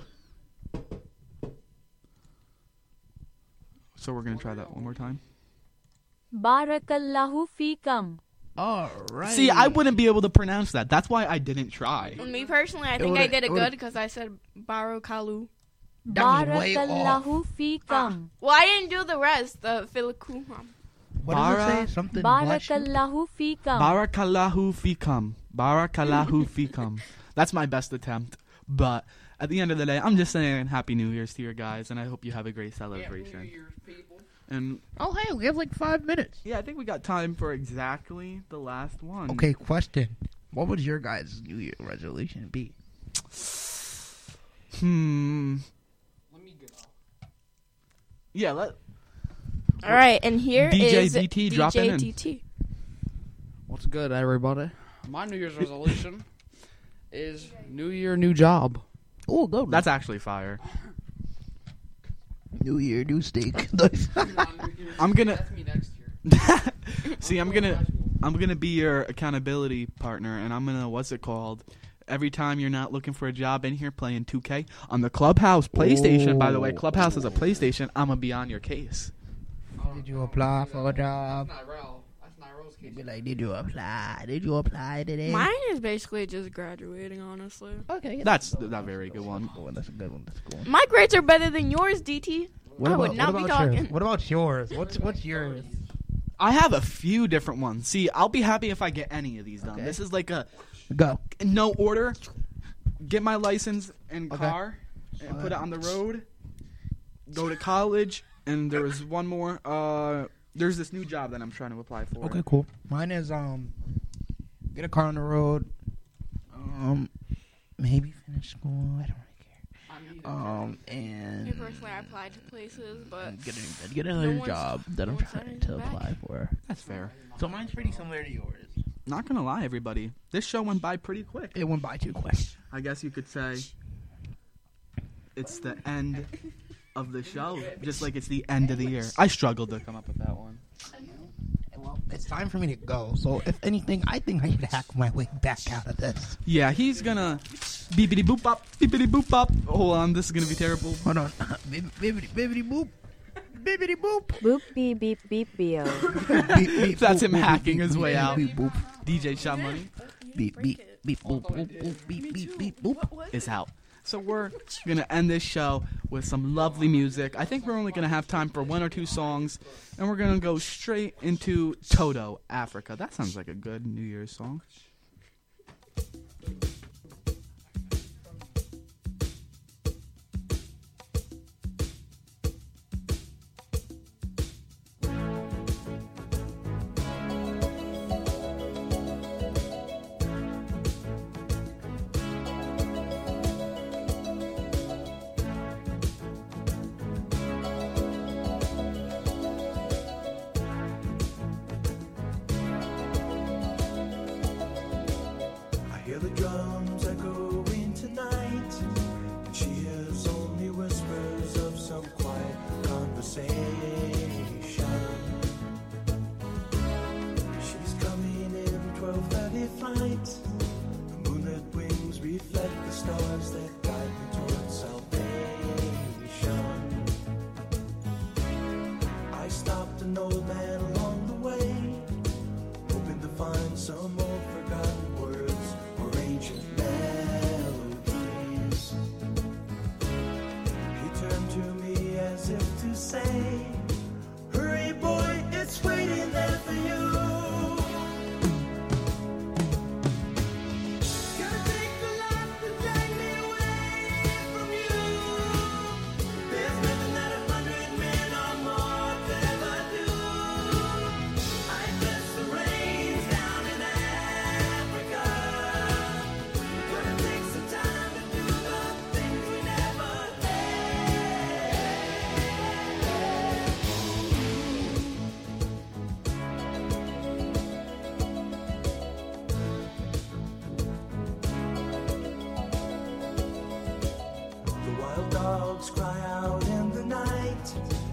So we're gonna try that one more time. Barakallahu feekam. All right. See, I wouldn't be able to pronounce that. That's why I didn't try. Me personally, I think I did it good because I said Barakalu. That was way off. Barakallahu feekam. Well, I didn't do the rest. The Filiku. What does it say? Something bless you? Barakallahu feekam. Barakallahu fikam. Barakallahu fikam. That's my best attempt. But at the end of the day, I'm just saying Happy New Year's to you guys, and I hope you have a great celebration. New Year's, people. And Oh, hey, we have like 5 minutes. yeah, I think we got time for exactly the last one. Okay, question. What would your guys' New Year resolution be? Let me get off. Yeah, All right, and here DJ is DT dropping in. DT. What's good, everybody? My New Year's resolution is New Year, new job. Oh, go. That's actually fire. New Year, new steak. I'm gonna That's me next year. see. I'm gonna be your accountability partner, and I'm gonna what's it called? Every time you're not looking for a job in here playing 2K on the Clubhouse PlayStation. By the way, Clubhouse is a PlayStation. I'm gonna be on your case. Did you apply for a job? That's Nyro's case. Be like, did you apply? Did you apply today? Mine is basically just graduating, honestly. Okay. That's a very good one. That's a good one. That's a good one. My grades are better than yours, DT. I would not be yours? talking. What about yours? What's yours? I have a few different ones. See, I'll be happy if I get any of these done. Okay. This is like a go in no order. Get my license and Okay. car and put it on the road. Go to college, and there was one more. There's this new job that I'm trying to apply for. Okay, cool. Mine is get a car on the road. Maybe finish school. I don't really care. And Me personally, I applied to places, but get another no job that I'm trying to apply for. That's fair. So mine's pretty similar to yours. Not gonna lie, everybody. This show went by pretty quick. It went by too quick. I guess you could say it's the end of the show, just like it's the end of the year. I struggled to come up with that one. Well, it's time for me to go. So if anything, I think I should hack my way back out of this. Yeah, he's gonna beepity boop bop, beepity boop bop. Hold on, this is gonna be terrible. Hold on, bibbity boop, bibbity boop, Boop beep beep beep beep. That's him hacking his way out. DJ Shot Money. Beep beep beep boop boop boop beep beep beep boop is out. So we're gonna end this show with some lovely music. I think we're only gonna have time for 1 or 2 songs, and we're gonna go straight into Toto, Africa. That sounds like a good New Year's song. Hear the drums echoing tonight, and she hears only whispers of some quiet conversation. She's coming in 12:30 flight. The moonlit wings reflect the stars that guide me towards salvation. I stopped an old man along the way, hoping to find some old forgotten words or ancient melodies. He turned to me as if to say, hurry boy, it's waiting there for you. Gotta take the life that drag me away from you. There's nothing that 100 men or more could ever do. I guess the rain's down in Africa. Gonna take some time to do the things we never The wild dogs cry out in